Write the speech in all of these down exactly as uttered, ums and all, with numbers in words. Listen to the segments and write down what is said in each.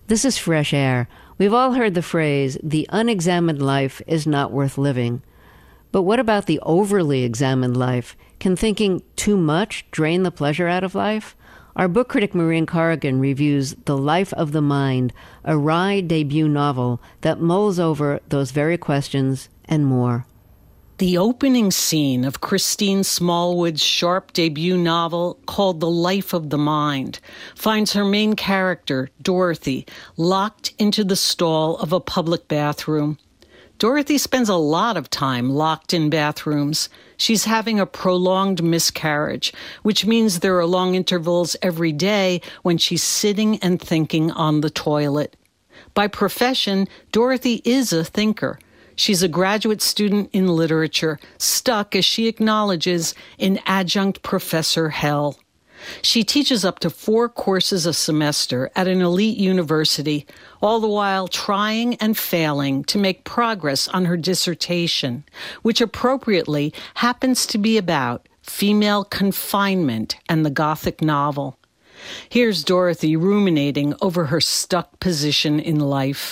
This is Fresh Air. We've all heard the phrase, the unexamined life is not worth living. But what about the overly examined life? Can thinking too much drain the pleasure out of life? Our book critic Maureen Corrigan reviews The Life of the Mind, a wry debut novel that mulls over those very questions and more. The opening scene of Christine Smallwood's sharp debut novel, called The Life of the Mind, finds her main character, Dorothy, locked into the stall of a public bathroom. Dorothy spends a lot of time locked in bathrooms. She's having a prolonged miscarriage, which means there are long intervals every day when she's sitting and thinking on the toilet. By profession, Dorothy is a thinker. She's a graduate student in literature, stuck, as she acknowledges, in adjunct professor hell. She teaches up to four courses a semester at an elite university, all the while trying and failing to make progress on her dissertation, which appropriately happens to be about female confinement and the Gothic novel. Here's Dorothy ruminating over her stuck position in life.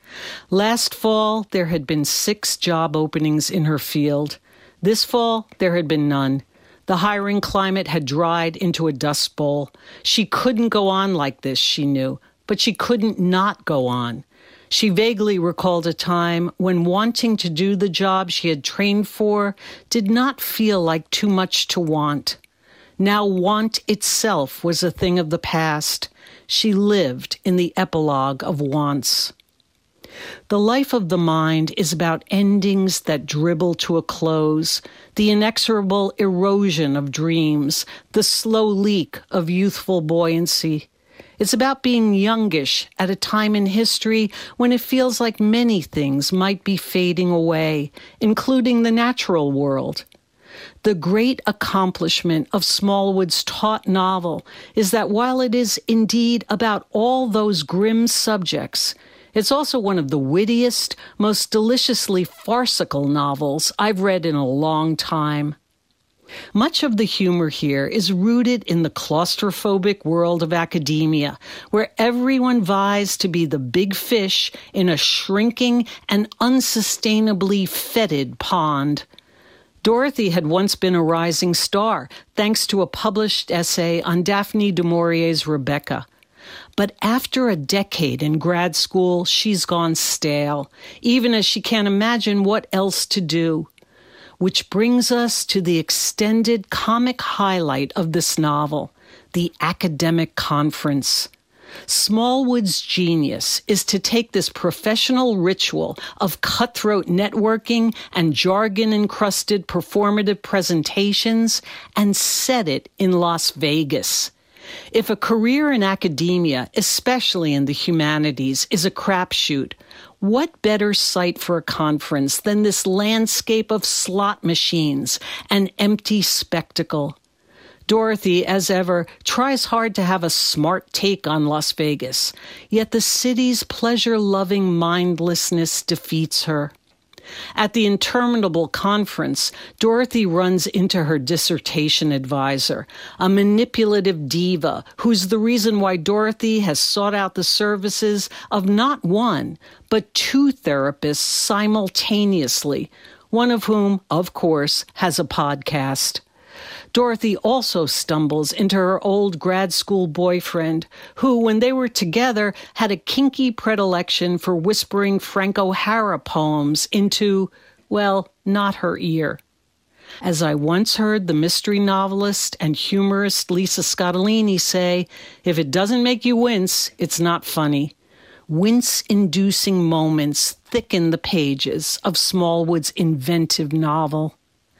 Last fall, there had been six job openings in her field. This fall, there had been none. The hiring climate had dried into a dust bowl. She couldn't go on like this, she knew, but she couldn't not go on. She vaguely recalled a time when wanting to do the job she had trained for did not feel like too much to want. Now want itself was a thing of the past. She lived in the epilogue of wants. The Life of the Mind is about endings that dribble to a close, the inexorable erosion of dreams, the slow leak of youthful buoyancy. It's about being youngish at a time in history when it feels like many things might be fading away, including the natural world. The great accomplishment of Smallwood's taut novel is that while it is indeed about all those grim subjects, it's also one of the wittiest, most deliciously farcical novels I've read in a long time. Much of the humor here is rooted in the claustrophobic world of academia, where everyone vies to be the big fish in a shrinking and unsustainably fetid pond. Dorothy had once been a rising star, thanks to a published essay on Daphne du Maurier's Rebecca. But after a decade in grad school, she's gone stale, even as she can't imagine what else to do. Which brings us to the extended comic highlight of this novel, the academic conference. Smallwood's genius is to take this professional ritual of cutthroat networking and jargon-encrusted performative presentations and set it in Las Vegas. If a career in academia, especially in the humanities, is a crapshoot, what better site for a conference than this landscape of slot machines and empty spectacle? Dorothy, as ever, tries hard to have a smart take on Las Vegas, yet the city's pleasure-loving mindlessness defeats her. At the interminable conference, Dorothy runs into her dissertation advisor, a manipulative diva who's the reason why Dorothy has sought out the services of not one, but two therapists simultaneously, one of whom, of course, has a podcast. Dorothy also stumbles into her old grad school boyfriend, who, when they were together, had a kinky predilection for whispering Frank O'Hara poems into, well, not her ear. As I once heard the mystery novelist and humorist Lisa Scottolini say, if it doesn't make you wince, it's not funny. Wince-inducing moments thicken the pages of Smallwood's inventive novel.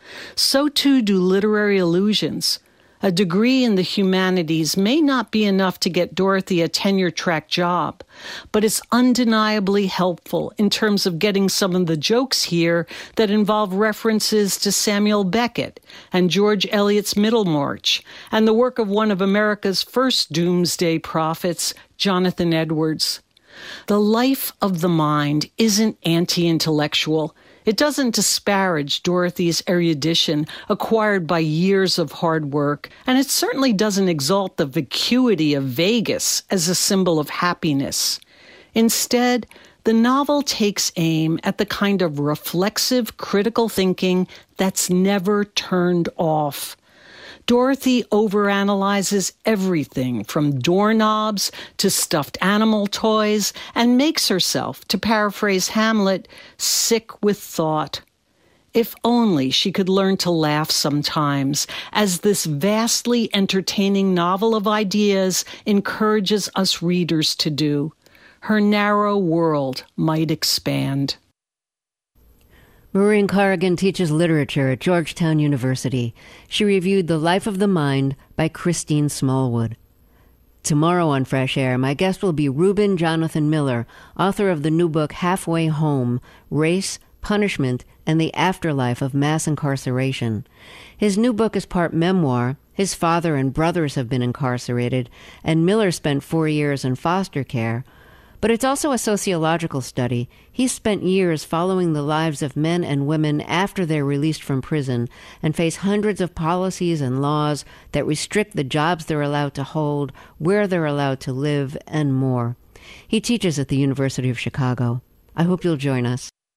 So too do literary illusions. A degree in the humanities may not be enough to get Dorothy a tenure-track job, but it's undeniably helpful in terms of getting some of the jokes here that involve references to Samuel Beckett and George Eliot's Middlemarch, and the work of one of America's first doomsday prophets, Jonathan Edwards. The Life of the Mind isn't anti-intellectual. It doesn't disparage Dorothy's erudition acquired by years of hard work, and it certainly doesn't exalt the vacuity of Vegas as a symbol of happiness. Instead, the novel takes aim at the kind of reflexive, critical thinking that's never turned off. Dorothy overanalyzes everything from doorknobs to stuffed animal toys and makes herself, to paraphrase Hamlet, sick with thought. If only she could learn to laugh sometimes, as this vastly entertaining novel of ideas encourages us readers to do. Her narrow world might expand. Maureen Corrigan teaches literature at Georgetown University. She reviewed The Life of the Mind by Christine Smallwood. Tomorrow on Fresh Air, my guest will be Reuben Jonathan Miller, author of the new book Halfway Home, Race, Punishment, and the Afterlife of Mass Incarceration. His new book is part memoir. His father and brothers have been incarcerated, and Miller spent four years in foster care. But it's also a sociological study. He's spent years following the lives of men and women after they're released from prison and face hundreds of policies and laws that restrict the jobs they're allowed to hold, where they're allowed to live, and more. He teaches at the University of Chicago. I hope you'll join us.